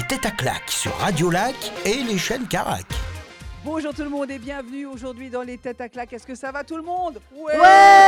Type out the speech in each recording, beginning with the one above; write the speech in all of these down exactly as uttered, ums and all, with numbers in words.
Tête à Claque sur Radio Lac et les chaînes Carac. Bonjour tout le monde et bienvenue aujourd'hui dans les Têtes à Claque. Est-ce que ça va tout le monde? Ouais,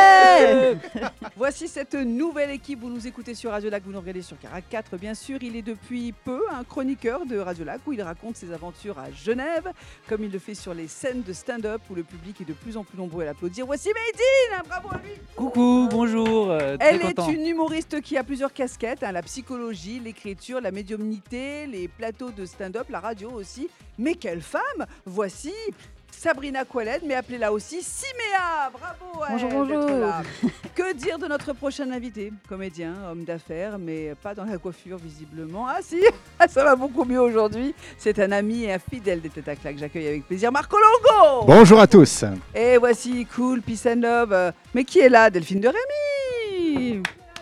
ouais Voici cette nouvelle équipe. Vous nous écoutez sur Radio Lac, vous nous regardez sur Carac quatre bien sûr. Il est depuis peu un chroniqueur de Radio Lac où il raconte ses aventures à Genève, comme il le fait sur les scènes de stand-up où le public est de plus en plus nombreux à l'applaudir. Voici Maïdine, bravo à lui. Coucou, bonjour, euh, très Elle content. est une humoriste qui a plusieurs casquettes, hein, la psychologie, l'écriture, la médiumnité, les plateaux de stand-up, la radio aussi. Mais quelle femme! Voici Sabrina Qualed, mais appelez-la aussi Siméa. Bravo à Bonjour, elle d'être bonjour. là. Que dire de notre prochain invité? Comédien, homme d'affaires, mais pas dans la coiffure visiblement. Ah si, ça va beaucoup mieux aujourd'hui. C'est un ami et un fidèle des Têtes à Claque. J'accueille avec plaisir Marco Longo. Bonjour à tous. Et voici Cool, Peace and Love. Euh, Mais qui est là? Delphine de Rémy?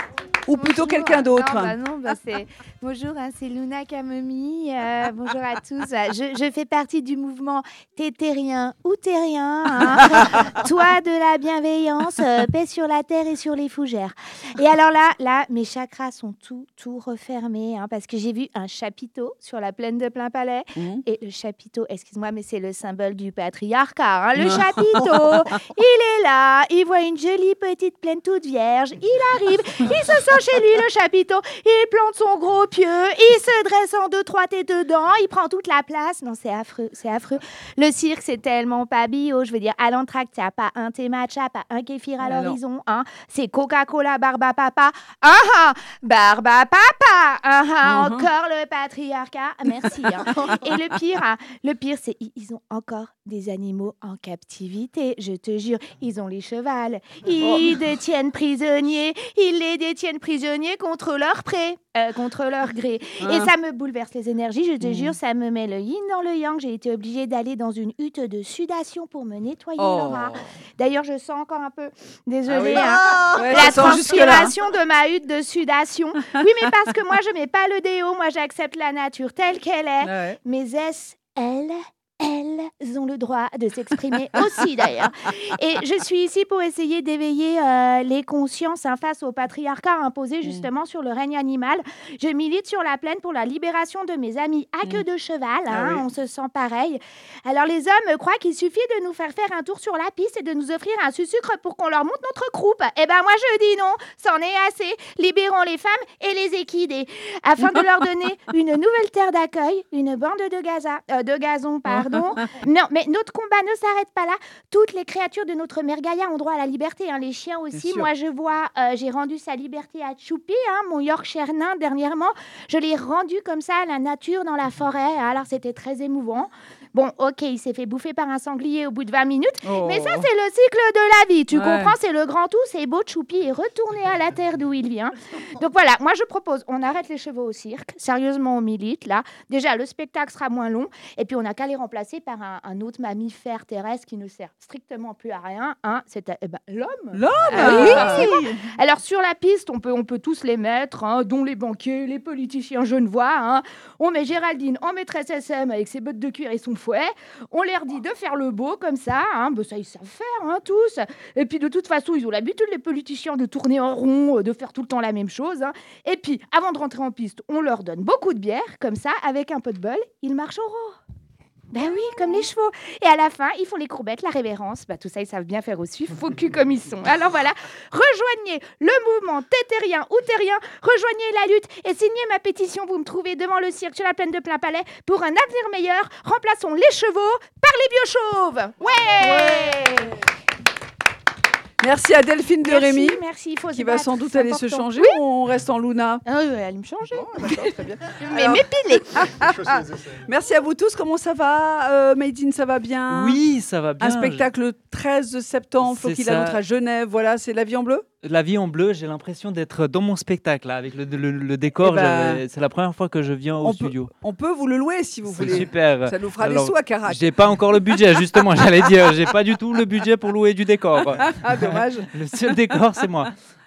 Ou plutôt Bonjour. quelqu'un d'autre? Non, bah non, bah c'est... Bonjour, hein, c'est Luna Camemi. Euh, bonjour à tous. Je, je fais partie du mouvement Tétérien ou Terrien. Hein. Toi de la bienveillance, euh, paix sur la terre et sur les fougères. Et alors là, là, mes chakras sont tout, tout refermés hein, parce que j'ai vu un chapiteau sur la plaine de Plainpalais. Mmh. Et le chapiteau, excuse-moi, mais c'est le symbole du patriarcat. Hein. Le chapiteau, il est là, il voit une jolie petite plaine toute vierge. Il arrive, il se sent chez lui, le chapiteau. Il plante son gros pieu, il se dresse en deux, trois têtes dedans, il prend toute la place. Non, c'est affreux, c'est affreux. Le cirque, c'est tellement pas bio. Je veux dire, à l'entracte, il n'y a pas un thé matcha, pas un kéfir à Ah, l'horizon. Hein. C'est Coca-Cola, Barba Papa. Ah ah, Barba Papa. Ah ah, Mhm. encore le patriarcat. Merci. Hein. Et le pire, hein, le pire, c'est ils ont encore des animaux en captivité. Je te jure, ils ont les chevals. Ils détiennent prisonniers. Ils les détiennent prisonniers contre leur pré, euh, contre leur gré. Ah. Et ça me bouleverse les énergies. Je te Mhm. jure, ça me met le yin dans le yang. J'ai été obligée d'aller dans une hutte de sudation pour me nettoyer Oh. Laura. D'ailleurs, je sens encore un peu. Désolée. Ah oui. hein. Ouais, La ça sent jusque-là. transpiration de ma hutte de sudation. Oui, mais parce que moi, je mets pas le déo. Moi, j'accepte la nature telle qu'elle est. Ouais. Mais est-ce elles elles ont le droit de s'exprimer aussi d'ailleurs. Et je suis ici pour essayer d'éveiller euh, les consciences hein, face au patriarcat imposé justement sur le règne animal. Je milite sur la plaine pour la libération de mes amis à queue de cheval. Hein, Ah oui. On se sent pareil. Alors les hommes croient qu'il suffit de nous faire faire un tour sur la piste et de nous offrir un sucre pour qu'on leur monte notre croupe. Eh ben moi je dis non, c'en est assez. Libérons les femmes et les équidés afin de leur donner une nouvelle terre d'accueil, une bande de, gaza, euh, de gazon, pardon. Non, mais notre combat ne s'arrête pas là. Toutes les créatures de notre mère Gaïa ont droit à la liberté. Hein. Les chiens aussi. sûr. Moi, je vois, euh, j'ai rendu sa liberté à Choupi, hein, mon Yorkshire nain, dernièrement. Je l'ai rendu comme ça à la nature dans la forêt. Alors, c'était très émouvant. Bon, ok, il s'est fait bouffer par un sanglier au bout de vingt minutes. Oh. Mais ça, c'est le cycle de la vie. Tu Ouais. comprends? C'est le grand tout. C'est beau, Choupi est retourné à la terre d'où il vient. Donc voilà, moi, je propose, on arrête les chevaux au cirque. Sérieusement, on milite, là. Déjà, le spectacle sera moins long. Et puis, on n'a qu'à les remplacer par un, un autre mammifère terrestre qui ne sert strictement plus à rien. Hein. C'est eh ben, l'homme. L'homme? Ah oui, Ah. forcément. Alors, sur la piste, on peut, on peut tous les mettre, hein, dont les banquiers, les politiciens genevois. Hein. On met Géraldine en maîtresse S M avec ses bottes de cuir et son fouet. On leur dit de faire le beau comme ça. Hein. Ben, ça, ils savent faire, hein, tous. Et puis, de toute façon, ils ont l'habitude, les politiciens, de tourner en rond, de faire tout le temps la même chose. Hein. Et puis, avant de rentrer en piste, on leur donne beaucoup de bière, comme ça, avec un peu de bol, ils marchent au rang. Ben oui, comme les chevaux. Et à la fin, ils font les courbettes, la révérence. Ben, tout ça, ils savent bien faire aussi, faux cul comme ils sont. Alors voilà, rejoignez le mouvement Tétérien ou Terrien, rejoignez la lutte et signez ma pétition. Vous me trouvez devant le cirque sur la plaine de Plainpalais pour un avenir meilleur. Remplaçons les chevaux par les biochauves. Ouais, Merci à Delphine de Merci, Rémy, merci, il faut qui se va battre, sans doute c'est aller se important. changer ou on reste en Luna? Ah oui, elle me changer. Bon, d'accord, très bien. Mais Alors- m'épiler. Merci à vous tous. Comment ça va? euh, Maïdine, ça va bien? Oui, ça va bien. Un spectacle le treize septembre, faut C'est qu'il ça. a à Genève. Voilà, c'est La vie en bleu? La vie en bleu, j'ai l'impression d'être dans mon spectacle là, avec le, le- le décor. Eh ben, j'avais- c'est la première fois que je viens au on peut- studio. On peut vous le louer si vous C'est voulez. super. Ça nous fera Alors, des sous à Carac. J'ai pas encore le budget, justement, j'allais dire. J'ai pas du tout le budget pour louer du décor. Ah, dommage. Le seul décor, c'est moi.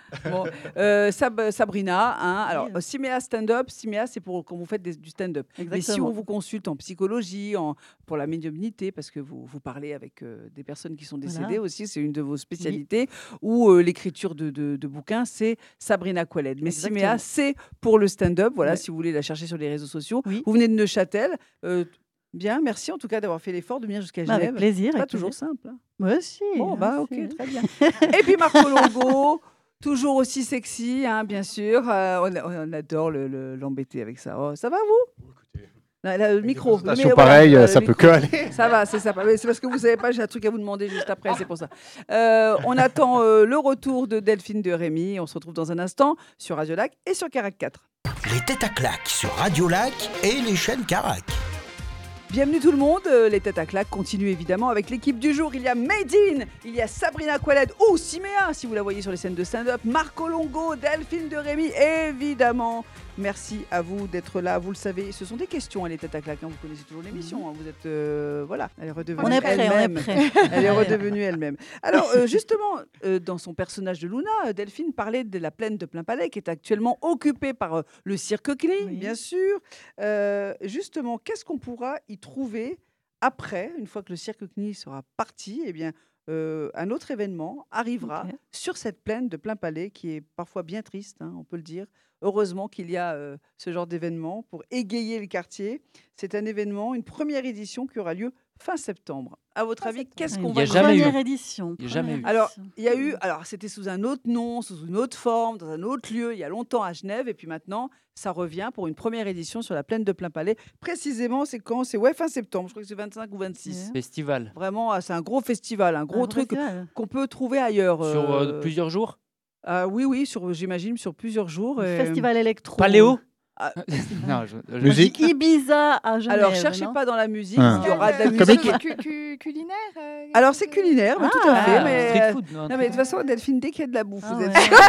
Bon, euh, Sab- Sabrina, hein, alors Oui. Siméa stand-up, Siméa c'est pour quand vous faites des- du stand-up. Mais si Exactement. on vous consulte en psychologie, en, pour la médiumnité, parce que vous, vous parlez avec euh, des personnes qui sont décédées Voilà. aussi, c'est une de vos spécialités, ou euh, l'écriture de, de- de bouquins, c'est Sabrina Qualed. Mais Exactement. Siméa, c'est pour le stand-up, voilà, Ouais. si vous voulez la chercher sur les réseaux sociaux. Oui. Vous venez de Neuchâtel. euh, Bien, merci en tout cas d'avoir fait l'effort de venir jusqu'à Bah, Genève. avec plaisir. C'est pas avec toujours plaisir. simple. hein. Ouais, si. Bon, hein, bah ok, c'est- très bien. Et puis Marco Longo, toujours aussi sexy, hein, bien sûr. Euh, on, on adore le- le- l'embêter avec ça. Oh, ça va, vous Là, là, le micro. le Présentation mi- pareille, voilà, le ça peut micro. que aller. Ça va, c'est sympa. Mais c'est parce que vous savez pas, j'ai un truc à vous demander juste après, c'est pour ça. Euh, on attend euh, le retour de Delphine de Rémy. On se retrouve dans un instant sur Radio Lac et sur Carac quatre. Les têtes à claques sur Radio Lac et les chaînes Carac. Bienvenue tout le monde, euh, les têtes à claques continuent évidemment avec l'équipe du jour. Il y a Made in, il y a Sabrina Qualed ou Siméa, si vous la voyez sur les scènes de stand-up, Marco Longo, Delphine de Rémy, évidemment. Merci à vous d'être là, vous le savez, ce sont des questions, hein, les têtes à claques, hein, vous connaissez toujours l'émission, hein, vous êtes, euh, voilà, elle est redevenue On est prêt, on est elle-même. prêt. Elle est redevenue elle-même. Alors, euh, justement, euh, dans son personnage de Luna, euh, Delphine parlait de la plaine de Plainpalais qui est actuellement occupée par euh, le cirque Klee, Oui. bien sûr. Euh, justement, qu'est-ce qu'on pourra y trouver après, une fois que le cirque Klee sera parti? Eh bien, euh, un autre événement arrivera Ok. sur cette plaine de Plainpalais qui est parfois bien triste, hein, on peut le dire. Heureusement qu'il y a euh, ce genre d'événement pour égayer le quartier. C'est un événement, une première édition qui aura lieu fin septembre. À votre Fin avis, septembre. qu'est-ce Il qu'on y va a jamais eu. Première édition. Il y a jamais première eu. Alors, édition. il y a eu, alors c'était sous un autre nom, sous une autre forme, dans un autre lieu, il y a longtemps à Genève, et puis maintenant, ça revient pour une première édition sur la plaine de Plainpalais. Précisément, c'est quand? C'est ouais, fin septembre, je crois que c'est vingt-cinq ou vingt-six. Ouais. Festival. Vraiment, ah, c'est un gros festival, un gros Un truc festival. qu'on peut trouver ailleurs. Sur euh, euh, plusieurs jours. ah oui, oui, sur, j'imagine, sur plusieurs jours. Le et- Festival électro. Paléo Ah. Non, je- je- Musique. Ibiza à Genève. Alors, cherchez non pas dans la musique, Ah. il y aura de la Euh, musique. Comique. cu- cu- culinaire euh, Alors, c'est culinaire, mais tout à Ah, fait. Ah, mais... street food. non, un Non, truc. mais de toute façon, Delphine, dès qu'il y a de la bouffe, Ah vous êtes ouais. sûre.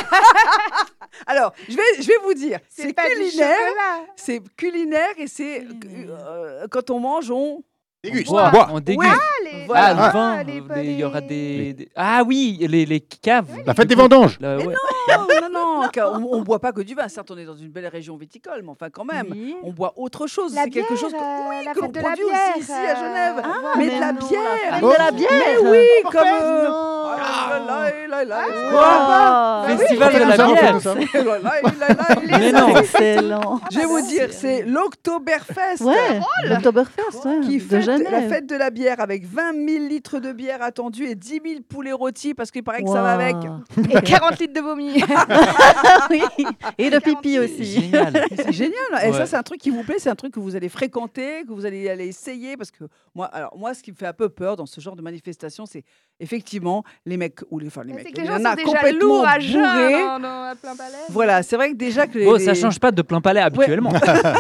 Alors, je vais, je vais vous dire, c'est C'est pas du culinaire. chocolat. C'est culinaire et c'est Culinaire. euh, quand on mange, on. Déguste. Bois, Bois. on déguste. Les- Voilà. Ah, le ah, vin. les- euh, des- Il y aura les- des, des- Ah oui, les, les caves. La fête des vendanges. Là, Mais ouais. Non, non, non, car on, on boit pas que du vin. Certes, on est dans une belle région viticole, mais enfin, quand même, Oui. on boit autre chose. La C'est quelque chose que, bière, euh, la que l'on fête de la produit bière, aussi ici à Genève. euh, Ah, mais mais de la non, bière. la fête Oh. de la bière. Mais oui, comme. euh, Non. ah, là, là, là, là, Wow. Festival On de fait la tout ça, on fait bière. tout ça. là, là, là, là, là. Mais non. Excellent. Je vais vous dire, c'est l'Oktoberfest. Ouais, l'Oktoberfest, ouais, Qui de fête la Genève. fête de la bière avec vingt mille litres de bière attendus et dix mille poulets rôtis parce qu'il paraît que ça va avec. Wow. Et quarante litres de vomi. Oui. Et de pipi aussi. Génial. Mais c'est génial. hein. Et Ouais. ça, c'est un truc qui vous plaît, c'est un truc que vous allez fréquenter, que vous allez aller essayer. Parce que moi, alors moi, ce qui me fait un peu peur dans ce genre de manifestation, c'est effectivement les mecs ou les, enfin, les C'est mecs. que Il les y gens en a sont déjà complètement lourds à jeun bourrés. dans, dans, à plein palais. Voilà, c'est vrai que déjà que les, Bon, ça les- change pas de plein palais habituellement.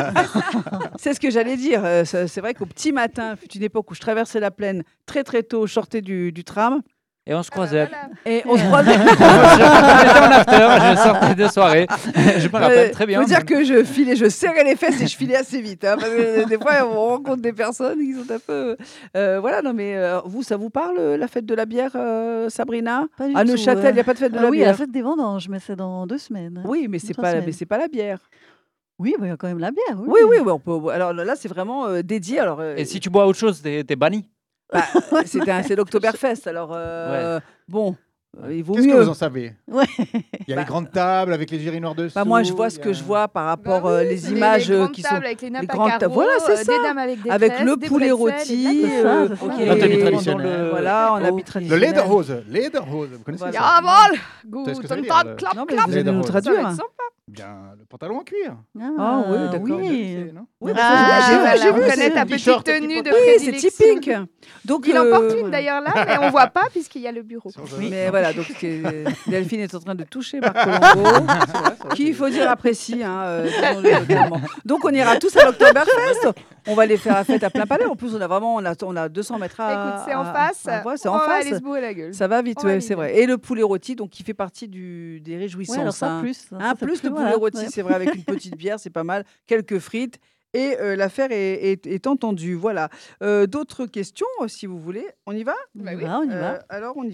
C'est ce que j'allais dire. Euh, ça- c'est vrai qu'au petit matin, fut une époque où je traversais la plaine très très tôt, je sortais du, du tram Et on se Ah bah croisait. voilà. et on se croisait. J'étais en after, je sortais de soirée. Je me rappelle très bien. Il faut dire que je filais, je serrais les fesses et je filais assez vite. hein, parce que des fois, on rencontre des personnes qui sont un peu. euh, voilà, non, mais euh, vous, ça vous parle, la fête de la bière, euh, Sabrina? Pas du À tout, Neuchâtel, il euh. n'y a pas de fête de Ah la oui, la bière. fête des vendanges, mais c'est dans deux semaines. Oui, mais c'est Trois pas, semaines. mais c'est pas la bière. Oui, mais il y a quand même la bière. Oui, Oui, oui, ouais, on peut. Alors là, c'est vraiment euh, dédié. Alors, euh, Et si tu bois autre chose, t'es t'es banni. bah, c'est un- c'est l'Oktoberfest. Alors, euh, bon, euh, il vaut Qu'est-ce que mieux. vous en savez Ouais. Il y a les grandes tables avec les gérinoirs dessous. Bah, moi, je vois il ce y que a- je vois par rapport Bah euh, oui, les les- images les euh, grandes qui tables sont avec les nappes à grandes tables. carreaux, Voilà, c'est euh, ça. Des dames avec des avec tresses, le des poulet bretzels, rôti. des C'est ça, euh, c'est ça. ok, L'habit dans traditionnel. le- Voilà, en habit Ok. Le traditionnel. Lederhose. Lederhose. Vous connaissez Voilà. ça Jawohl! savez ce que ça veut Guten dire, Tag, le- clap, Non, mais clap. vous allez nous Lederhose. Ça va traduire. être sympa. Bien, le pantalon en cuir. Ah oui, d'accord. Vous Oui. connaissez, non Oui, Ah, bah, j'ai vu, voilà, j'ai on vu. connaît c'est- ta petit petite short, tenue petit de Oui, c'est prédilection. typique. Donc, Il en euh, porte une voilà. d'ailleurs là, mais on voit pas puisqu'il y a le bureau. Mais voilà, donc euh, Delphine est en train de toucher Marco Longo, qui, il faut dire, apprécie. Hein, euh, disons-le clairement. Donc on ira tous à l'Oktoberfest. On va les faire la fête à plein palais. En plus, on a vraiment on a, on a deux cents mètres à. Écoute, c'est en à- face. à- ouais, c'est on en va face. aller se bourrer la gueule. Ça va vite, On va ouais, c'est vite. vrai. Et le poulet rôti, donc qui fait partie du, des réjouissances. Ouais, alors ça hein. plus. ça, Un ça, c'est plus de poulet voilà, rôti, ouais. c'est vrai, avec une petite bière, c'est pas mal. Quelques frites. Et euh, l'affaire est, est, est entendue. Voilà. Euh, D'autres questions, euh, si vous voulez. On y va Bah On y oui. va, on y Euh, va. Alors, on y va.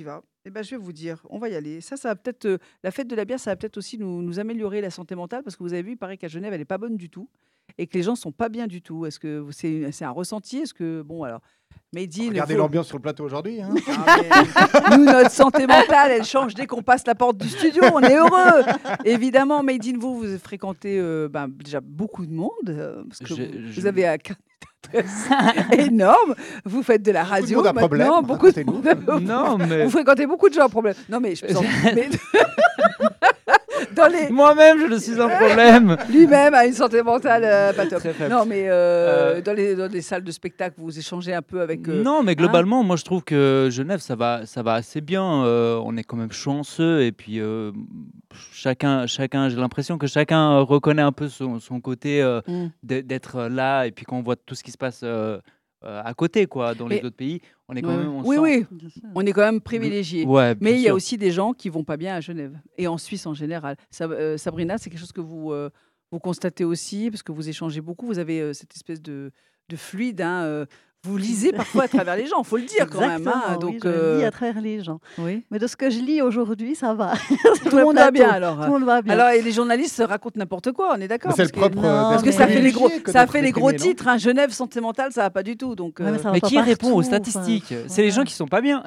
Eh ben, je vais vous dire, on va y aller. Ça, ça va peut-être, euh, la fête de la bière, ça va peut-être aussi nous, nous améliorer la santé mentale parce que vous avez vu, il paraît qu'à Genève, elle n'est pas bonne du tout et que les gens sont pas bien du tout. Est-ce que c'est c'est un ressenti? Est-ce que, bon, alors, Made in, Regardez faut- l'ambiance sur le plateau aujourd'hui. Hein. Ah, mais nous, notre santé mentale, elle change dès qu'on passe la porte du studio. On est heureux. Évidemment, Made in, vous, vous fréquentez euh, ben, déjà beaucoup de monde euh, parce que Je- vous, je- vous avez un carnet d'adresse énorme. Vous faites de la Beaucoup de radio monde a problème, maintenant. Beaucoup de racontez-nous. monde. Non, mais Vous fréquentez beaucoup de gens à problème. Non, mais je plaisante. Mais- Dans les... moi-même, je le suis un problème. Lui-même a une santé mentale euh, pas top. Très faible. Non, mais euh, Euh, dans, les, dans les salles de spectacle, vous échangez un peu avec. euh, Non, mais globalement, moi je trouve que Genève, ça va, ça va assez bien. Euh, on est quand même chanceux et puis euh, chacun, chacun, j'ai l'impression que chacun euh, reconnaît un peu son, son côté euh, Mm. d'e- d'être là et puis quand on voit tout ce qui se passe euh, euh, à côté, quoi, dans les Et- autres pays, on est quand Ouais, même. on oui, sent- oui, Bien sûr. on est quand même privilégiés. Ouais, Mais bien il y a sûr. aussi des gens qui vont pas bien à Genève et en Suisse en général. Sa- euh, Sabrina, c'est quelque chose que vous, euh, vous constatez aussi parce que vous échangez beaucoup. Vous avez euh, cette espèce de, de fluide. hein, euh, vous lisez parfois à travers les gens, faut le dire quand même. hein, Exactement, oui, donc, je euh, lis à travers les gens. oui. Mais de ce que je lis aujourd'hui, ça va. Tout le monde va bien alors. Tout le monde va bien. Alors, et les journalistes racontent n'importe quoi, on est d'accord. Mais c'est le parce que- propre. Non, euh, Parce que mais- ça fait les gros, privilégié que ça d'être fait les gros déprimé, non titres. hein. Genève, santé mentale, ça va pas du tout. Donc, Ouais, euh, mais ça va Mais pas qui répond aux partout, enfin, statistiques C'est les voilà. gens qui sont pas bien.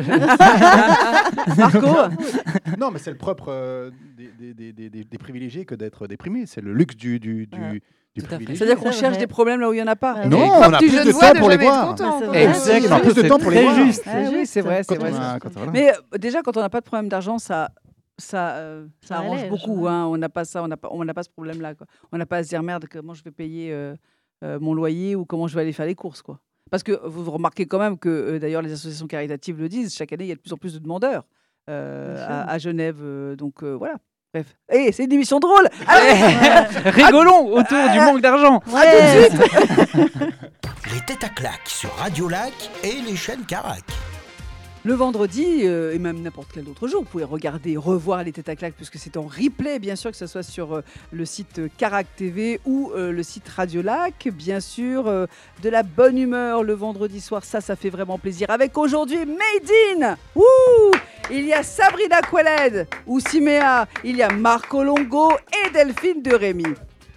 Marco, Non, mais c'est le propre euh, des, des, des, des, des- des privilégiés que d'être déprimé. C'est le luxe du, du, du, Ouais. du Tout à fait. privilégié. c'est-à-dire qu'on C'est cherche vrai. des problèmes là où il y en a pas. Ouais. Non, Et on a tu plus jeune de vois temps de pour les jamais être voir. content, C'est quoi. vrai. Exactement, on a plus de c'est temps pour les très voir. juste. Ah C'est oui, juste. c'est vrai, c'est Quand vrai. on a- quand on- voilà. Mais euh, déjà, quand on n'a pas de problème d'argent, ça, ça, euh, ça Ça arrange allège, beaucoup. ouais. hein. On n'a pas ça, on n'a pas, on n'a pas ce problème-là. quoi. On n'a pas à se dire merde, comment je vais payer euh, euh, mon loyer ou comment je vais aller faire les courses, quoi. Parce que vous remarquez quand même que, euh, d'ailleurs, les associations caritatives le disent. Chaque année, il y a de plus en plus de demandeurs euh, Bien sûr. à, à Genève. euh, donc euh, voilà. Bref. Et c'est une émission drôle. Allez, Rigolons autour du manque d'argent. Ouais. Les têtes à claques sur Radio Lac et les chaînes Carac. Le vendredi, euh, et même n'importe quel autre jour, vous pouvez regarder, revoir les têtes à claques, puisque c'est en replay, bien sûr, que ce soit sur euh, le site euh, Carac T V ou euh, le site Radio Lac. Bien sûr, euh, de la bonne humeur le vendredi soir, ça, ça fait vraiment plaisir. Avec aujourd'hui Made in Wouh Il y a Sabrina Quelled ou Siméa, il y a Marco Longo et Delphine de Rémy.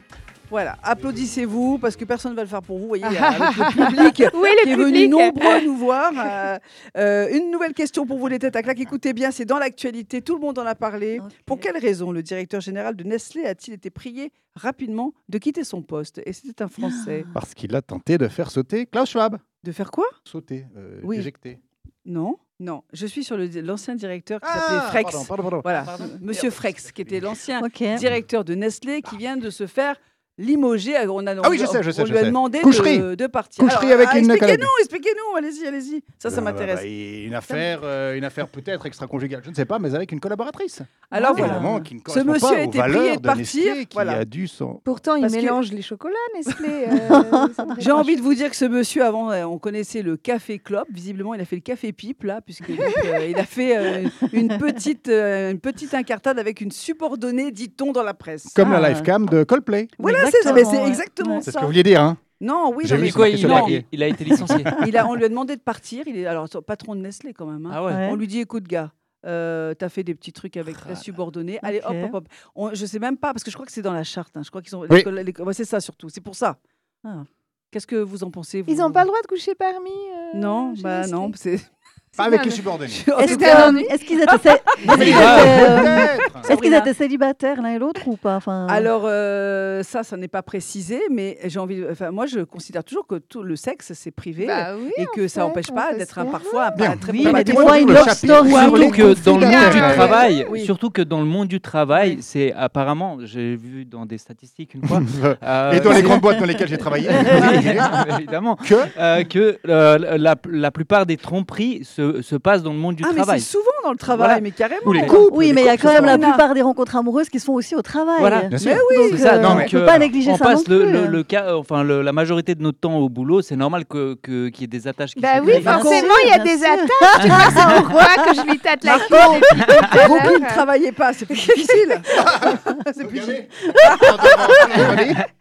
Voilà, applaudissez-vous, parce que personne ne va le faire pour vous, voyez, avec le public Oui, qui le est venu public. nombreux nous voir. Euh, euh, une nouvelle question pour vous, les têtes à claques. Écoutez bien, c'est dans l'actualité, tout le monde en a parlé. Ok. Pour quelle raison le directeur général de Nestlé a-t-il été prié rapidement de quitter son poste? Et c'était un Français. Parce qu'il a tenté de faire sauter Klaus Schwab. De faire quoi? Sauter, euh, Oui. éjecter. Non, non. Je suis sur le- l'ancien directeur qui Ah, s'appelait Frex. pardon, pardon, pardon. Voilà, Pardon. Monsieur Frex, qui était l'ancien Ok. directeur de Nestlé, qui vient de se faire limoger. On a, Ah oui, je sais, je sais, on je lui a sais. demandé Coucherie. de, de partir. Coucherie avec une expliquez-nous, collègue. expliquez-nous, allez-y, allez-y. Ça, ça Ah, bah, m'intéresse. bah, et une affaire, euh, une affaire peut-être extra-conjugale, je ne sais pas, mais avec une collaboratrice. Alors Ah. voilà. Évidemment, qui ne Ce correspond monsieur pas a aux été prié valeurs de partir, Nestlé, qui voilà. a dû son... Pourtant, il Parce que- mélange les chocolats, Nestlé. euh, ça devrait J'ai pas envie de vous dire que ce monsieur, avant, euh, on connaissait le café clope. Visiblement, il a fait le café pipe, là, puisque donc, euh, il a fait euh, une, petite, euh, une petite incartade avec une subordonnée, dit-on, dans la presse. Comme Ah. la live cam de Coldplay. Voilà, c'est ça, mais c'est Exactement, ouais. exactement Ouais. C'est ce ça. que vous vouliez dire, hein. Non, oui, J'ai non, vu mais ce Quoi, marqué il, sur a, le papier. il a été licencié. il a, on lui a demandé de partir. Il est alors patron de Nestlé quand même. hein. Ah ouais. Ouais. On lui dit, écoute, gars, euh, t'as fait des petits trucs avec ta subordonnée. Allez, hop, Ok. hop, hop. On, je sais même pas, parce que je crois que c'est dans la charte. hein. Je crois qu'ils ont. Oui. les- les- ouais, c'est ça surtout. C'est pour ça. Ah. Qu'est-ce que vous en pensez vous Ils n'ont pas le droit de coucher parmi. euh, Non, chez bah Nestlé. non. C'est. Pas avec un- les subordonnés. En Est-ce tout cas, que- est-ce qu'ils étaient, cé- est-ce qu'ils grave. étaient, euh, Peut-être. est-ce qu'ils Sabrina. étaient célibataires l'un et l'autre ou pas enfin... Alors euh, ça, ça n'est pas précisé, mais j'ai envie. de- Enfin, moi, je considère toujours que tout le sexe c'est privé Bah oui, et que en ça fait, n'empêche on pas peut d'être se un faire parfois un Bien. très Oui, bon mais des patron. fois, une le love chapitre. story. Ou un Surtout que dans le monde du Ouais. travail, Oui. surtout que dans le monde du travail, Oui. c'est apparemment, j'ai vu dans des statistiques une fois, euh, Et dans les c'est- grandes boîtes dans lesquelles j'ai travaillé. Oui, évidemment, que euh, que euh, la, la plupart des tromperies se, se passent dans le monde du Ah mais c'est travail. souvent dans le travail, Voilà. mais carrément. Ou les couples. Oui, les mais il y a couples, quand c'est même la Sabrina. plupart des rencontres amoureuses qui se font aussi au travail. Voilà. Bien sûr. oui, Donc, c'est ça, euh, donc, on ne peut euh, pas négliger on ça passe non le, plus. le, le cas, enfin le- la majorité de notre temps au boulot, c'est normal que que- qu'il y ait des attaches qui Bah se oui, créent. Bien forcément, sûr, il y a bien des sûr. attaches. Tu vois, c'est pourquoi que je lui tâte la Marco, queue depuis tout à Gros l'heure. ne travaillez pas, c'est plus difficile. c'est plus difficile.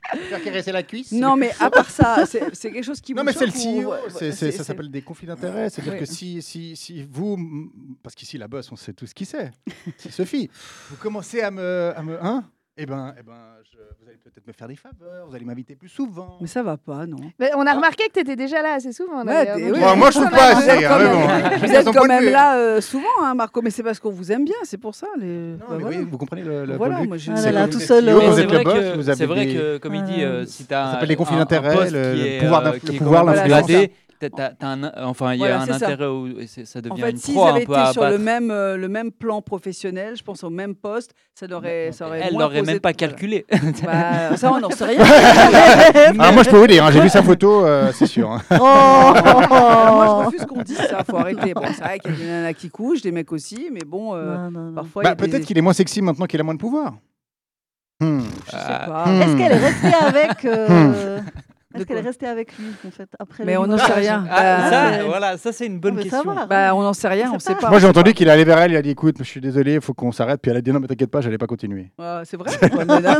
Faire caresser la cuisse. Non, mais à part ça, c'est c'est quelque chose qui Non, vous mais c'est le choque C E O, ou- c'est- ouais, c'est- ça c'est- s'appelle des conflits d'intérêts. C'est-à-dire Ouais. que si, si, si vous, m- parce qu'ici la bosse, on sait tous qui c'est, c'est Sophie, vous commencez à me, à me, hein Eh ben, eh ben, je- vous allez peut-être me faire des faveurs, vous allez m'inviter plus souvent. Mais ça va pas, non. Mais on a remarqué que tu étais déjà là assez souvent. Ouais, d'ailleurs, t'es- donc, oui, euh, Bon, moi, je trouve pas Vous assez. êtes hein, quand mais même, bon. vous Chacun êtes son quand point de même vue. là euh, souvent, hein, Marco, mais c'est parce qu'on vous aime bien, c'est pour ça. Les... Non, bah, mais voilà. oui, vous comprenez le, le Voilà, point de vue. moi, je- Ah C'est là là, comme tout vous êtes seul, C E O, euh, vous c'est êtes vrai le boss, que, vous avez c'est vrai des- que, comme il dit, euh, si tu as Ça s'appelle les conflits d'intérêts, poste le- qui le est, pouvoir euh, d'influ- qui est le pouvoir quand même d'influence. gradé, t'as- t'as- t'as un- enfin, il y Voilà, a un c'est ça. intérêt où et c'est- ça devient En fait, une s'ils proie avaient un peu été à sur le abattre. même, euh, le même plan professionnel, je pense au même poste, ça aurait, ça aurait Elle moins l'aurait posé même de- pas voilà. calculé. Bah, ça, on n'en sait rien. Ah, moi, je peux vous dire, hein, j'ai vu sa photo, euh, c'est sûr. hein. Oh Alors, moi, je refuse qu'on dise ça, faut arrêter. Bon, c'est vrai qu'il y a des nanas qui couchent, des mecs aussi, mais bon, euh, Non, non, non. parfois, il y Bah, a des- peut-être qu'il est moins sexy maintenant qu'il a moins de pouvoir. Hmm. Je sais Ah. pas. Hmm. Est-ce qu'elle est restée avec euh, De Est-ce qu'elle est quoi restée avec lui en fait après Mais le on n'en sait mariage rien. Ah, Bah, ça, c'est- voilà, ça c'est une bonne On veut question. savoir. Bah, on n'en sait rien, On on sait sait pas. pas. Moi, j'ai on sait entendu qu'il est allé vers elle, il a dit écoute, je suis désolé, il faut qu'on s'arrête. Puis elle a dit non, mais t'inquiète pas, j'allais pas continuer. pas. Ouais, c'est vrai. Ouais, mais, non,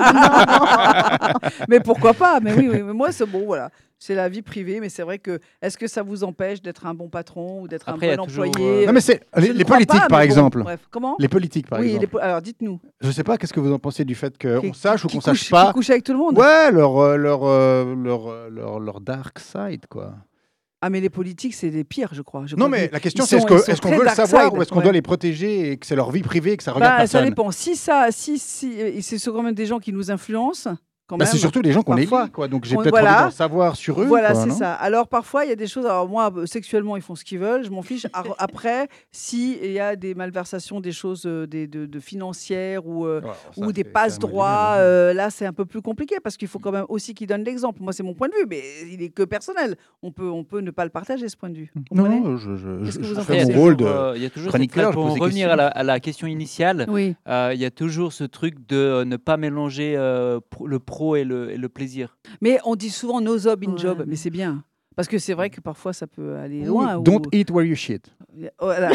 mais pourquoi pas? Mais oui, oui, mais moi, c'est bon, voilà. C'est la vie privée, mais c'est vrai que est-ce que ça vous empêche d'être un bon patron ou d'être un Après, il y bon a toujours, employé? euh, Non, mais c'est Je les, ne les crois politiques, pas, par mais bon, exemple. Bref, comment? Les politiques, par Oui, les exemple. po- alors dites-nous. Je sais pas, qu'est-ce que vous en pensez du fait qu'on Qui- sache ou qui qu'on couche- sache pas. Qui couche avec tout le monde? Ouais, leur, euh, leur, euh, leur, euh, leur, leur dark side, quoi. Ah, mais les politiques, c'est les pires, je crois. Je Non, crois mais que- la question, ils c'est est-ce sont- que- ils sont est-ce qu'on très veut le dark savoir side, ou est-ce qu'on ouais. doit les protéger et que c'est leur vie privée et que ça regarde Bah, ça personne. dépend. Si ça, si, si, et c'est quand même des gens qui nous influencent. Quand Bah, même. c'est surtout les gens qu'on Parfois, élit, quoi. Donc j'ai qu'on- peut-être voilà. envie d'en savoir sur eux. Voilà, quoi, c'est non ça. Alors parfois, il y a des choses. Alors moi, euh, sexuellement, ils font ce qu'ils veulent. Je m'en fiche. Ar- Après, si il y a des malversations, des choses, euh, des, de, de financières ou euh, Ouais, ça, ou des c'est passe quand même droits, original, hein. euh, là, c'est un peu plus compliqué parce qu'il faut quand même aussi qu'ils donnent l'exemple. Moi, c'est mon point de vue, mais il est que personnel. On peut, on peut ne pas le partager ce point de vue. Vous comprenez? Non, je, je, Qu'est-ce je, que vous je en fais pensez? mon rôle de. Euh, il y a toujours cette chroniqueur, phase- je pour pose des revenir questions. à la, à la question initiale, Oui. euh, il y a toujours ce truc de euh, ne pas mélanger euh, pro- le pro et le, et le plaisir. Mais on dit souvent no job in Ouais. job, mais c'est bien. Parce que c'est vrai que parfois ça peut aller loin. Don't ou- eat where you shit. Voilà.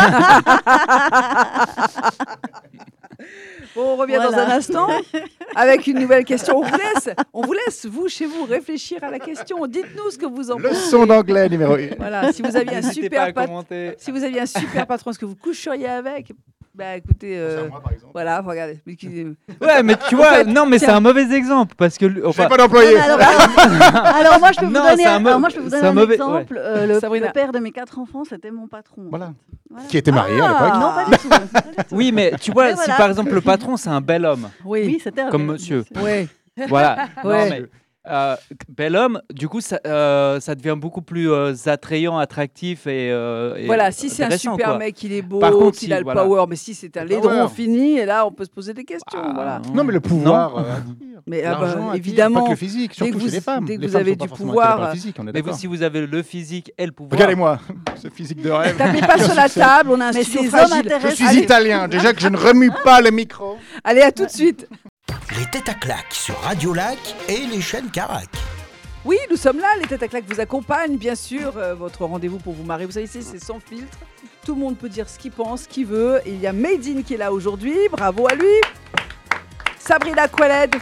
Bon, on revient dans Voilà. un instant avec une nouvelle question. On vous laisse, on vous laisse, vous, chez vous, réfléchir à la question. Dites-nous ce que vous en pensez. Leçon d'anglais numéro un. Voilà, si vous aviez un N'hésitez pas à super pat- commenter. si vous aviez un super patron, est-ce que vous coucheriez avec? Bah écoutez, euh, Moi, par exemple. voilà, regardez. Mais qui- Ouais, mais tu vois, fait, non, mais c'est tiens. un mauvais exemple parce que lui- J'ai enfin, pas d'employé. Alors, alors moi je peux vous Non, donner c'est un, un mau- alors, moi, je peux vous c'est donner un un, mauvais- exemple. Euh, le, Sabrina. le père de mes quatre enfants, c'était mon patron. Voilà. Voilà. Qui était marié à Ah. l'époque. Non, pas du tout. Pas du tout. oui, mais tu vois, Mais si voilà. par exemple le patron c'est un bel homme, Oui, Oui, c'était un comme bel- monsieur. oui. voilà. Non, Ouais. mais, euh, bel homme, du coup, ça, euh, ça devient beaucoup plus euh, attrayant, attractif et, euh, et Voilà, si c'est un intéressant, super quoi. mec, il est beau, Par contre, qu'il si, a le voilà. power, mais si c'est un Le laidron power. fini, et là on peut se poser des questions. Ah, voilà. Non, mais le pouvoir. euh, Mais ah bah, l'argent attire, évidemment, Pas que le physique, surtout que chez vous- les femmes. dès que Les vous femmes avez sont pas du forcément pouvoir, attirées par le physique, on est Mais vous, d'accord. si vous avez le physique et le pouvoir, Regardez-moi, ce physique de rêve. tapez pas sur la table, on a un Mais studio ces fragile. hommes Je intéressent. suis Allez. italien, déjà que je ne remue pas le micro. Allez, à tout de suite. Les têtes à claques sur Radio Lac et les chaînes Carac. Oui, nous sommes là, les têtes à claques vous accompagnent, bien sûr. euh, votre rendez-vous pour vous marier, vous savez, ici, c'est sans filtre. Tout le monde peut dire ce qu'il pense, ce qu'il veut. Et il y a Made in qui est là aujourd'hui, bravo à lui. Sabrina Qualed.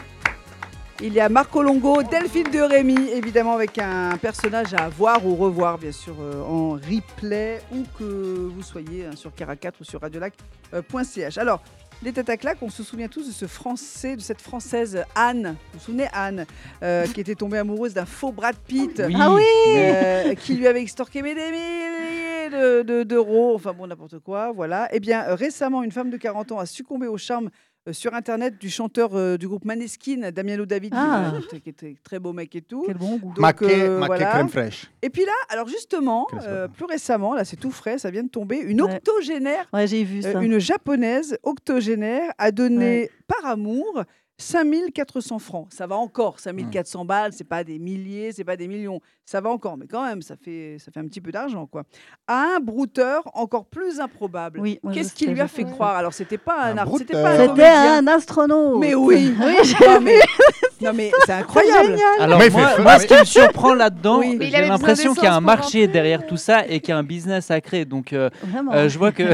Il y a Marco Longo, Delphine de Rémy, évidemment avec un personnage à voir ou revoir, bien sûr, euh, en replay, où que vous soyez, hein, sur Carac quatre ou sur radiolac point c h. Alors, les têtes à claques, on se souvient tous de ce Français, de cette Française Anne, vous vous souvenez Anne, euh, qui était tombée amoureuse d'un faux Brad Pitt, Oui. Ah oui. euh, qui lui avait extorqué mais des milliers de- de- d'euros, enfin bon, n'importe quoi, voilà. Eh bien, euh, récemment, une femme de quarante ans a succombé au charme euh, sur Internet du chanteur euh, du groupe Maneskin, Damiano David, Ah. qui, était- qui était très beau mec et tout. Quel bon goût. Donc, Maquet, euh, maquet voilà. crème fraîche. Et puis là, alors justement, Quelle euh, soirée. plus récemment, là c'est tout frais, ça vient de tomber, une Ouais. octogénaire, Ouais, j'ai vu euh, ça. une japonaise octogénaire a donné Ouais. par amour cinq mille quatre cents francs. Ça va encore, cinq mille quatre cents balles, c'est pas des milliers, c'est pas des millions. Ça va encore, mais quand même, ça fait, ça fait un petit peu d'argent, quoi. À un brouteur encore plus improbable. Oui, moi, je Qu'est-ce qui sais, lui a je fait sais. croire? Alors, c'était pas un, Un art- c'était brouteur. pas un C'était comédien. un astronaute. Mais oui, Oui, j'ai Non, mais Non mais c'est incroyable. Alors Mais il moi, fait- moi, mais- ce qui me surprend là-dedans, Oui. Mais il j'ai avait besoin l'impression qu'il y a un d'essence pour marché derrière tout ça et qu'il y a un business à créer. Donc euh, Vraiment. euh, je vois que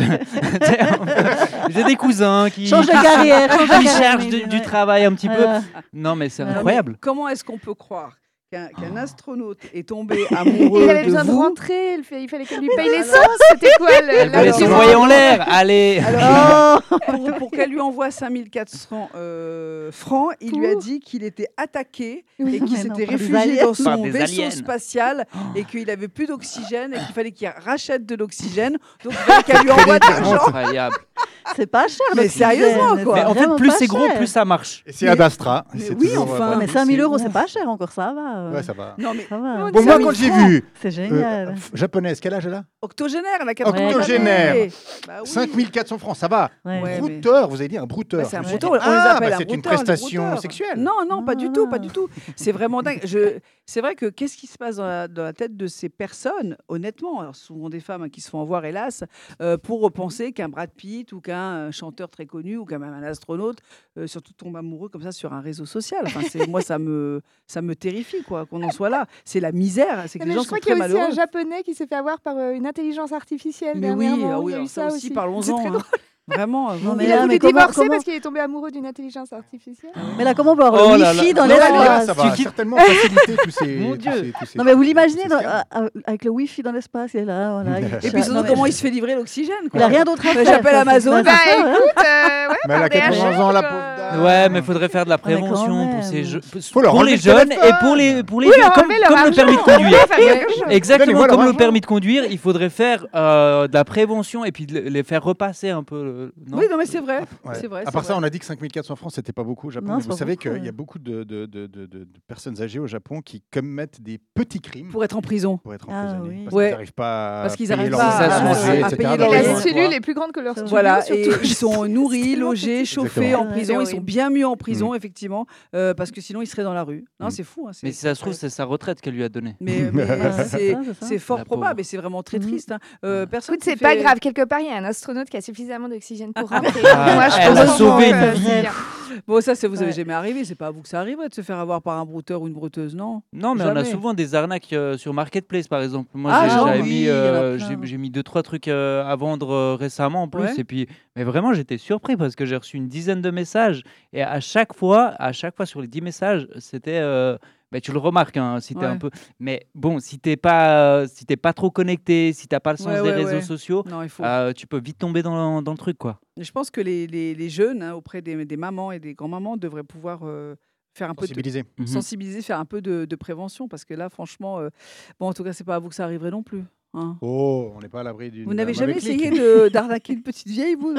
j'ai des cousins qui, Change de carrière, change de qui carrière, cherchent mais du, ouais. du travail un petit peu. Euh, Non mais c'est Ouais. Non, mais incroyable. Comment est-ce qu'on peut croire qu'un qu'un astronaute est tombé amoureux Il avait de besoin de vous rentrer, il fa- il fallait qu'elle lui paye l'essence. C'était quoi le, Elle la va laisser alors- envoyer en l'air. Allez. Alors, Oh pour, pour qu'elle lui envoie cinq mille quatre cents euh, francs, il lui a Pour dit qu'il était attaqué Oui. et qu'il Mais non, s'était par des réfugié aliens. dans Par son des vaisseau aliens. spatial et qu'il avait plus d'oxygène et qu'il fallait qu'il rachète de l'oxygène. Donc il fallait qu'elle lui envoie de l'argent. Incroyable. C'est pas cher. Mais l'oxygène, sérieusement, c'est quoi. Mais en fait, vraiment plus pas c'est gros, cher. plus ça marche. Et c'est Mais- Ad Astra. mais c'est oui, toujours, enfin. euh, Ouais, mais mais cinq mille c'est euros, ouf. c'est pas cher encore, ça va. euh, Ouais, ça va. Non mais Ça va. Non, Bon, cinq moi, mille quand j'ai francs. vu C'est euh, génial. f- japonaise, quel âge elle a octogénaire, elle a quatre Octogénaire. années. Bah oui. cinq mille quatre cents francs, ça va. Ouais. Ouais, mais- Brouteur, vous avez dit un brouteur. Bah, c'est un Je me suis brouteur, dit, on les ah, appelle bah, un c'est une brouteur, les prestation brouteurs. sexuelle. Non, non, pas du tout, pas Ah. du tout. C'est vraiment dingue. Je... C'est vrai que qu'est-ce qui se passe dans la, dans la tête de ces personnes, honnêtement, alors souvent des femmes hein, qui se font avoir, hélas, euh, pour penser qu'un Brad Pitt ou qu'un euh, chanteur très connu ou qu'un même un astronaute, euh, surtout tombe amoureux comme ça sur un réseau social. Enfin, c'est, moi, ça me, ça me terrifie quoi, qu'on en soit là. C'est la misère, c'est que Non, les mais gens je crois sont qu'il y très a aussi un malheureux. japonais qui s'est fait avoir par euh, une intelligence artificielle Mais oui, dernièrement. ah Il oui, y a eu alors ça, ça aussi, C'est parlons-en. très hein. drôle. Vraiment. euh, Non, vous- mais Il là, a voulu mais comment- divorcer comment- parce qu'il est tombé amoureux d'une intelligence artificielle. Mais là, comment on peut avoir Oh le là wifi là. dans Non, mais là, l'espace ça Tu va quittes- certainement faciliter tous ces. Mon tous Dieu. ces- tous ces- Non, mais vous l'imaginez tous dans- ces scams. à- à- avec le wifi dans l'espace, il est là. Voilà, il Et puis cherche- surtout, non, mais- comment il se fait livrer l'oxygène quoi. Il a rien d'autre à faire. J'appelle ça, Amazon. c'est- Bah c'est ça, ouais. écoute, euh, ouais, Mais elle a par D H L, quatre-vingts ans, la quoi. pauvre dame. Ouais, mais il faudrait faire de la Ah, mais quand prévention pour même. ces jeux, Faut leur pour enlever les le jeunes téléphone. et pour les pour les Oui, vieux, leur comme, enlever leur comme le argent. permis de On peut conduire. faire quelque chose. Exactement Donnez-moi comme leur le argent. permis de conduire, il faudrait faire euh, de la prévention et puis de le- les faire repasser un peu. euh, Non Oui, non, mais c'est vrai. Ouais. C'est vrai. À c'est part ça, vrai. on a dit que cinq mille quatre cents francs, c'était pas beaucoup au Japon. Non, Mais c'est vous pas savez beaucoup, qu'il y ouais. a beaucoup de, de- de- de- de- de personnes âgées au Japon qui commettent des petits crimes Pour être en prison. pour être Ah, emprisonnés. oui. Parce Ouais. qu'ils n'arrivent pas à Parce qu'ils payer arrivent leur pas à- loyer, à manger, payer et cetera. leur Et Donc, la loyer. ils ont- cellule est plus grande que leur studio. Voilà, surtout. et ils sont nourris, tellement logés, petit. chauffés Exactement. en Ouais, prison. c'est Ils sont horrible. bien mieux en prison, effectivement, euh, parce que sinon ils seraient dans la rue. Non, Mm. c'est fou. hein, c'est- Mais si ça se trouve, c'est- c'est sa retraite qu'elle lui a donnée. Mais, mais Ouais, c'est- c'est ça, c'est ça. c'est fort La probable pauvre. et c'est vraiment très Mhm. triste. hein. Euh, personne Écoute, s'est c'est pas fait- grave. Quelque part, il y a un astronaute qui a suffisamment d'oxygène pour rentrer. Ah, Moi, je elle pense a que sauvé euh, une vie. c'est bien. Bon, ça, ça vous avez Ouais. jamais arrivé. C'est pas à vous que ça arriverait de se faire avoir par un brouteur ou une brouteuse, non Non, mais on a Jamais. souvent des arnaques euh, sur Marketplace, par exemple. Moi, Ah, j'ai, genre, j'avais oui, mis, il y en a euh, plein. j'ai, j'ai mis deux trois trucs euh, à vendre euh, récemment en plus, Ouais. et puis, mais vraiment, j'étais surpris parce que j'ai reçu une dizaine de messages et à chaque fois, à chaque fois sur les dix messages, c'était, euh, bah, tu le remarques, hein, si t'es Ouais. un peu, mais bon, si t'es pas, euh, si t'es pas trop connecté, si t'as pas le sens Ouais, des ouais, réseaux ouais. sociaux, Non, il faut. euh, tu peux vite tomber dans, dans le truc, quoi. Et je pense que les, les, les jeunes, hein, auprès des, des mamans et des grands-mamans, devraient pouvoir euh, faire un peu de Sensibiliser. Mhm. sensibiliser, faire un peu de, de prévention, parce que là, franchement, euh, bon, en tout cas, c'est pas à vous que ça arriverait non plus. hein. Oh, on n'est pas à l'abri d'une. Vous n'avez d'un jamais mauvais essayé clic. de, d'arnaquer une petite vieille, vous non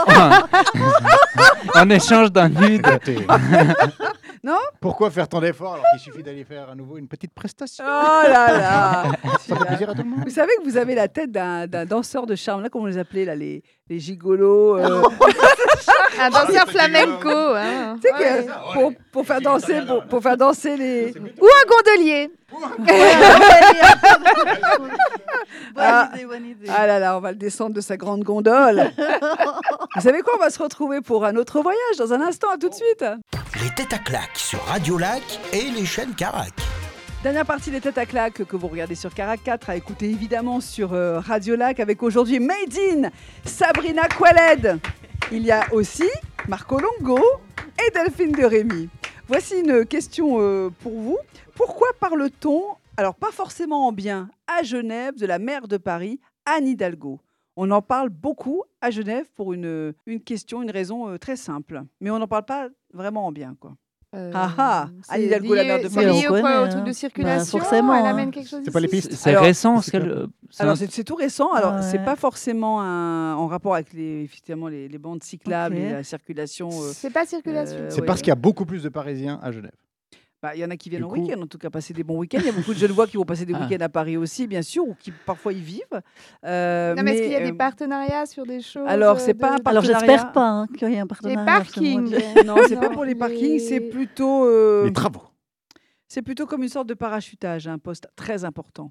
En échange d'un nude. Écoutez. Non Pourquoi faire tant d'efforts alors qu'il suffit d'aller faire à nouveau une petite prestation Oh là là Ça fait plaisir à tout le monde. Vous savez que vous avez la tête d'un, d'un danseur de charme, là, comment on les appelait, là, les, les gigolos. euh, Un danseur flamenco. hein. tu sais que, Ouais. pour, pour faire danser, pour, pour faire danser les. Ou un gondolier. Ah. Bonne idée, bonne idée. Ah là là, on va le descendre de sa grande gondole. Vous savez quoi, on va se retrouver pour un autre voyage dans un instant, à tout de suite. Les têtes à claques sur Radio Lac et les chaînes Carac. Dernière partie des têtes à claques que vous regardez sur Carac quatre, à écouter évidemment sur euh, Radio Lac avec aujourd'hui Made in Sabrina Qualed. Il y a aussi Marco Longo et Delphine de Rémy. Voici une question euh, pour vous. Pourquoi parle-t-on, alors pas forcément en bien, à Genève de la maire de Paris, Anne Hidalgo? On en parle beaucoup à Genève pour une, une question, une raison euh, très simple. Mais on n'en parle pas vraiment en bien, quoi. Euh, Ah ah, c'est Anne Hidalgo, la lié- maire de c'est Paris. lié On au, quoi, au connaît, truc de hein. circulation. Bah, forcément, Elle hein. amène quelque chose C'est pas les ici. pistes. C'est Alors, récent. c'est c'est que- le- c'est Alors un- c'est, c'est tout récent. Alors Ah c'est ouais. pas forcément un- en rapport avec les effectivement les, les bandes cyclables Ok. et la circulation. euh, C'est pas circulation. Euh, C'est ouais. parce qu'il y a beaucoup plus de Parisiens à Genève. bah, il y en a qui viennent Du en coup- week-end, en tout cas passer des bons week-ends. Il y a beaucoup de Genevois qui vont passer des Ah. week-ends à Paris aussi, bien sûr, ou qui parfois y vivent. Euh, Non, mais est-ce qu'il y a euh, des partenariats sur des choses alors, c'est euh, pas un de- partenariat. Alors j'espère pas hein, qu'il y ait un Les partenariat. absolument. parkings. Non, c'est pas pour les parkings, c'est les- plutôt euh, Les travaux. c'est plutôt comme une sorte de parachutage, un poste très important.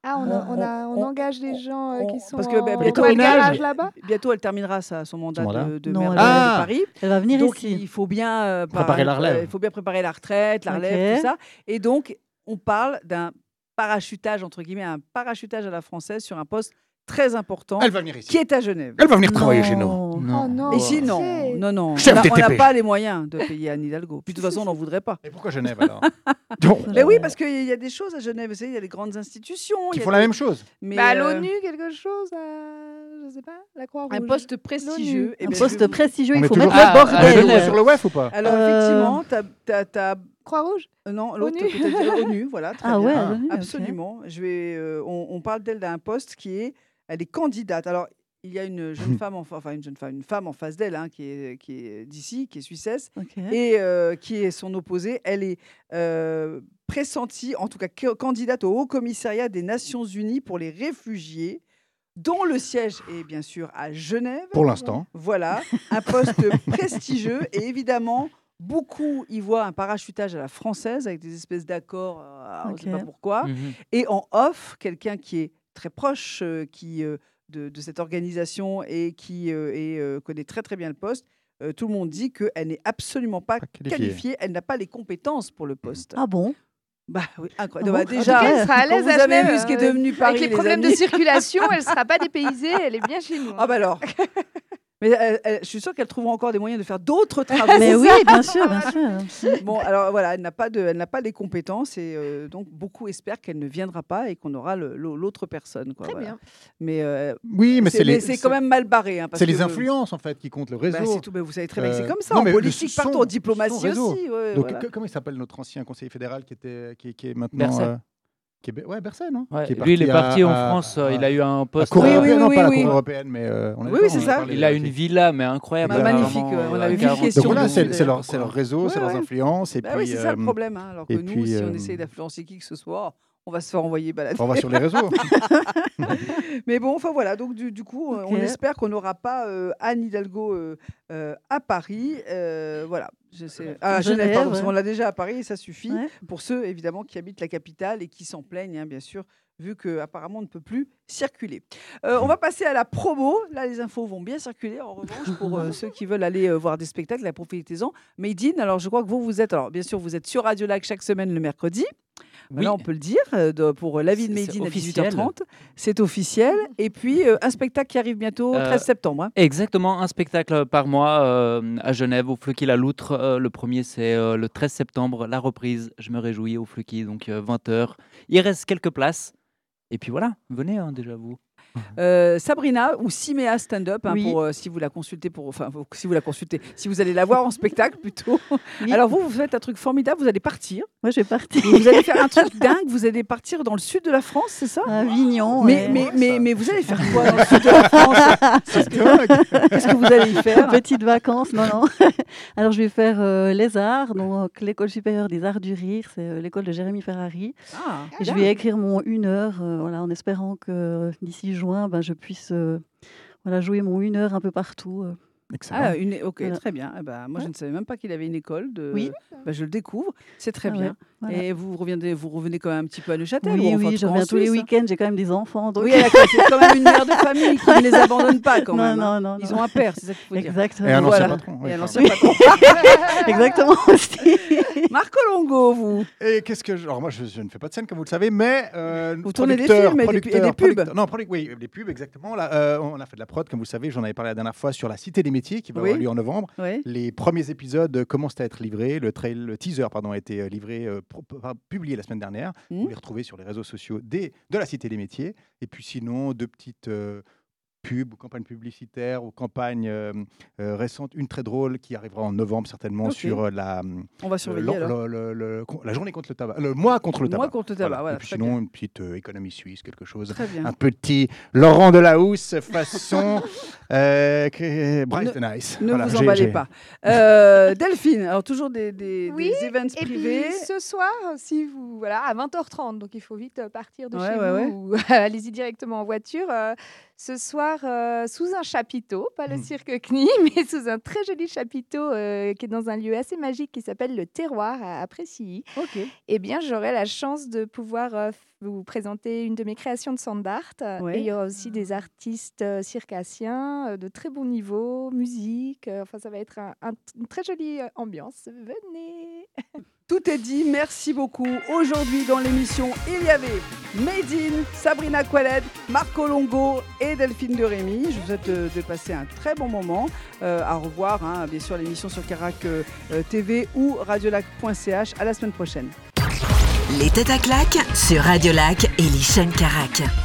Ah, on, a- on, a- on on- engage des gens euh, on- qui sont parce que, bah, en bientôt, école elle nage. garage là-bas. Bientôt, elle terminera sa- son mandat, Son mandat de, de Non, maire elle de- va- de Ah. Paris. Elle va venir Donc, ici. il faut bien euh, par- Préparer la relève. euh, Il faut bien préparer la retraite, la relève, Ok. tout ça. Et donc, on parle d'un parachutage, entre guillemets, un parachutage à la française sur un poste très important Elle va venir ici. qui est à Genève. Elle va venir travailler chez nous. Non. Oh non. Ici, tu non, sais. non, non. Chef On a- D on T n'a P. pas les moyens de payer Anne Hidalgo. Puis de toute façon, on n'en voudrait pas. Et pourquoi Genève alors Donc, Mais oui, parce qu'il y a des choses à Genève. Vous savez, il y a les grandes institutions. il Qui y a font des- la même chose. Mais, Bah, à euh, l'ONU, quelque chose, euh, je sais pas, la Croix-Rouge. un poste prestigieux. eh Un ben, je poste vais vous- prestigieux, On il est faut toujours- mettre Ah, le à bordel. Genève. Sur le W E F ou pas Alors, Euh, effectivement, t'as- t'as- t'as Croix-Rouge. Euh, non, l'autre ONU. peut-être ONU, voilà, très Ah bien. ouais, Ah, ONU, ok. Absolument. Je vais, euh, on, on parle d'elle d'un poste qui est, elle est candidate. Alors, il y a une jeune femme, en, fa- enfin une jeune femme, une femme en face d'elle, hein, qui est, qui est d'ici, qui est suissesse, Ok. et euh, qui est son opposée. Elle est euh, pressentie, en tout cas ca- candidate au Haut Commissariat des Nations Unies pour les réfugiés, dont le siège est bien sûr à Genève. Pour l'instant. Voilà, un poste prestigieux et évidemment, beaucoup y voient un parachutage à la française avec des espèces d'accords, euh, on ne sait Ok. pas pourquoi. Mhm. Et en off, quelqu'un qui est très proche euh, qui, euh, de, de cette organisation et qui euh, est, euh, connaît très très bien le poste, euh, tout le monde dit qu'elle n'est absolument pas Pas qualifiée. qualifiée, elle n'a pas les compétences pour le poste. Ah bon? Bah oui, incroyable. Ah bon Bah, En En tout déjà, cas, elle sera à quand l'aise vous à avez Genève, vu ce qui est euh, devenu Paris, Avec les les problèmes de amis. circulation, elle sera pas dépaysée, elle est bien chez nous. Ah bah alors. Mais elle- elle- je suis sûre qu'elle trouvera encore des moyens de faire d'autres travaux. Mais oui, bien sûr, bien sûr. Bon, alors voilà, elle n'a pas de, elle n'a pas les compétences et euh, donc beaucoup espèrent qu'elle ne viendra pas et qu'on aura le- l'au- l'autre personne. Quoi, Très voilà. bien. Mais, euh, Oui, mais c'est, c'est les. mais c'est quand même mal barré. Hein, parce C'est les que- influences en fait qui comptent le réseau. Bah, c'est tout, bah, vous savez très bien que c'est Euh, comme ça, non, en mais le politique, son- partout, en diplomatie son réseau. aussi. ouais, Donc voilà. que- comment il s'appelle notre ancien conseiller fédéral qui était qui, qui est maintenant Berset. euh, qui est, Be- ouais Berset, non Ouais, Qui est lui, il est à- parti en à- France. euh, à- il a eu un à poste. Cour Oui, euh, oui, européenne, non oui, pas la oui. Cour européenne, mais euh, on est Oui, d'accord, c'est on en ça. parlait Il a là, une qui- villa, mais incroyable. Bah, magnifique, apparemment, ouais, on euh, avait vu quarante une question Donc voilà, de- c'est de- c'est leur, c'est leur réseau, Ouais, c'est leurs ouais. influences. Et Bah puis, oui, c'est ça euh, le problème. hein, Alors que et nous, puis, si on euh, essaye d'influencer qui que ce soit, on va se faire envoyer balader. on va sur les réseaux. Mais bon, enfin voilà, donc du, du coup, euh, Ok. on espère qu'on n'aura pas euh, Anne Hidalgo euh, euh, à Paris. euh, voilà. Je sais. Ah, à Genève, Genève, pardon, parce ouais. qu'on l'a déjà à Paris et ça suffit. Ouais. Pour ceux, évidemment, qui habitent la capitale et qui s'en plaignent, hein, bien sûr, vu qu'apparemment on ne peut plus circuler. Euh, on va passer à la promo. Là, les infos vont bien circuler. En revanche, pour euh, ceux qui veulent aller euh, voir des spectacles, la profitez-en. Made in, alors je crois que vous, vous êtes, alors bien sûr, vous êtes sur Radio Lac chaque semaine le mercredi. Oui. Là, on peut le dire, euh, de- pour euh, la vie de C'est- Made c'est in à officiel. dix-huit heures trente. C'est officiel. Et puis, euh, un spectacle qui arrive bientôt, Euh, treize septembre. hein. Exactement, un spectacle par mois euh, à Genève, au Fluky La Loutre. Euh, le premier, c'est euh, le treize septembre, la reprise. Je me réjouis au Fluky, donc euh, vingt heures. Il reste quelques places. Et puis voilà, venez hein, déjà vous. Euh, Sabrina ou Siméa Stand-up, hein, Oui. pour, euh, si vous la consultez, pour, enfin, vous- si vous la consultez, si vous allez la voir en spectacle plutôt. Oui. Alors vous, vous faites un truc formidable, vous allez partir. Moi, je vais partir Vous allez faire un truc dingue, vous allez partir dans le sud de la France, c'est ça à Avignon. mais, ouais. mais, mais, mais vous allez faire quoi dans le sud de la France C'est dingue. Qu'est-ce que vous allez y faire Petites vacances, non, non. Alors, je vais faire euh, les arts, donc l'école supérieure des arts du rire, c'est euh, l'école de Jérémy Ferrari. Ah, Et je vais écrire mon une heure, euh, voilà, en espérant que euh, d'ici juin, ben, je puisse euh, voilà, jouer mon une heure un peu partout. euh. Excellent. Ah, une... ok, Voilà. très bien. Eh ben, moi, je Ouais. ne savais même pas qu'il avait une école. De... Oui. Ben, je le découvre, c'est très Ah ouais, bien. voilà. Et vous revenez, vous revenez quand même un petit peu à Neuchâtel Oui, ou enfin, en oui, tout je cas en reviens tous les Suisse, hein. week-ends, j'ai quand même des enfants. Donc... Oui, d'accord, c'est quand même une mère de famille qui ne les abandonne pas quand non, même. hein. non, non, Ils non. ont un père, c'est ça qu'il faut dire. Exactement. Et un ancien Voilà. patron. Et ouais, un enfin. ancien patron. Exactement aussi. Marco Longo, vous. Et qu'est-ce que je... Alors moi, je, je ne fais pas de scène, comme vous le savez, mais... euh, Vous tournez des producteur, films et des pu- et producteur, des pubs. producteur- Non, produc- oui, des pubs, exactement. Là, euh, on a fait de la prod, comme vous le savez, j'en avais parlé la dernière fois, sur la Cité des métiers, qui va Oui. avoir lieu en novembre. Oui. Les premiers épisodes euh, commencent à être livrés. Le, trail, le teaser pardon, a été euh, livré, euh, pro- par- publié la semaine dernière. Mhm. Vous les retrouvez sur les réseaux sociaux des, de la Cité des métiers. Et puis sinon, deux petites... euh, pubs ou campagnes publicitaires ou campagnes euh, euh, récentes, une très drôle qui arrivera en novembre certainement Ok. sur euh, la, On va le- surveiller alors. le- le- le- la journée contre le tabac, le mois contre le tabac. Moi contre le tabac, voilà. Et puis très sinon, bien. une petite euh, économie suisse, quelque chose. Très bien. Un petit Laurent Delahousse façon euh, que- Bryce de Nice. Ne Voilà, vous j'ai- emballez j'ai- pas. Euh, Delphine, alors toujours des, des, Oui, des events Et privés. puis ce soir, si vous voilà, à vingt heures trente, donc il faut vite euh, partir de Ouais, chez ouais, vous ou allez-y directement en voiture. euh, ce soir, euh, sous un chapiteau, pas le Mm. cirque Knie, mais sous un très joli chapiteau euh, qui est dans un lieu assez magique qui s'appelle le Terroir à, à Précilly. Ok. Eh bien, j'aurai la chance de pouvoir euh, vous présenter une de mes créations de sand art. Ouais. Et il y aura aussi des artistes euh, circassiens euh, de très bon niveau, musique. euh, Enfin, ça va être un- un- une très jolie euh, ambiance. Venez. Tout est dit, merci beaucoup. Aujourd'hui dans l'émission, il y avait Made in, Sabrina Qualed, Marco Longo et Delphine de Rémy. Je vous souhaite de, de passer un très bon moment. Euh, à revoir, hein, bien sûr, l'émission sur Carac euh, T V ou radiolac point c h. À la semaine prochaine. Les têtes à claques sur Radio Lac et les chaînes Carac.